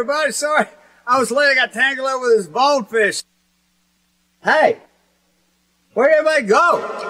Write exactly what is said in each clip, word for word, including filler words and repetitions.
everybody. Sorry. I was late. I got tangled up with this bonefish. Hey, where'd everybody go?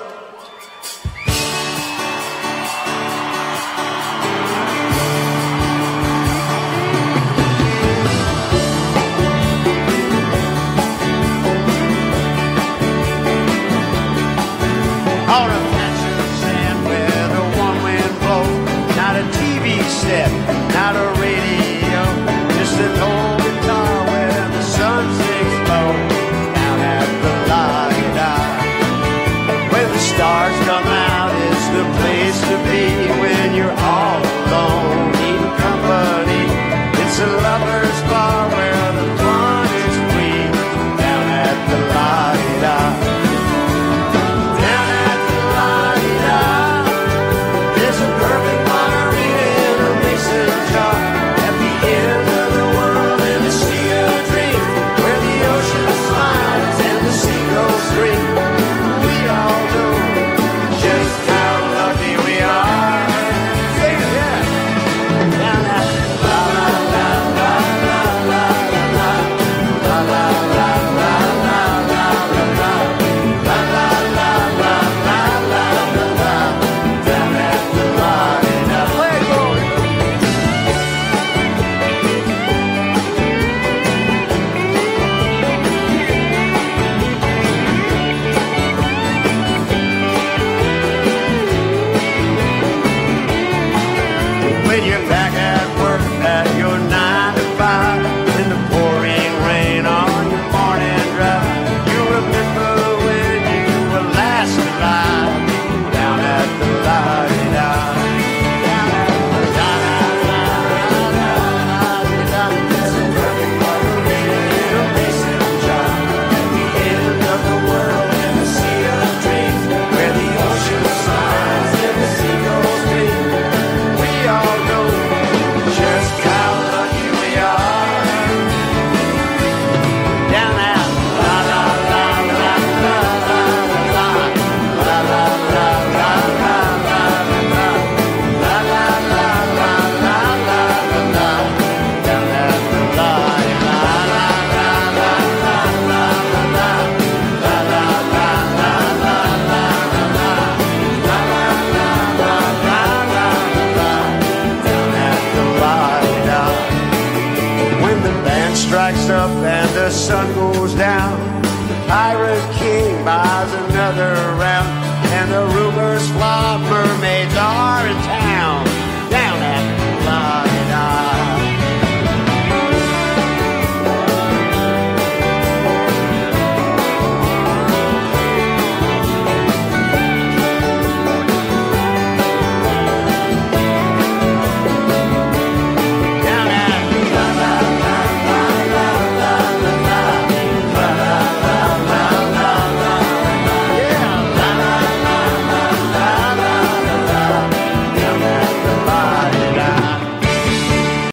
On a patch of sand where the warm wind blows. Not a T V set, not a radio, just an old guitar where the sun sinks low. Down at the La-di-da, where the stars come out is the place to be when you're all alone, needing company. It's a lover's bar where the fun is free. Down at the La-di-da. The sun goes down, the Pirate King buys another round, and the rumors fly.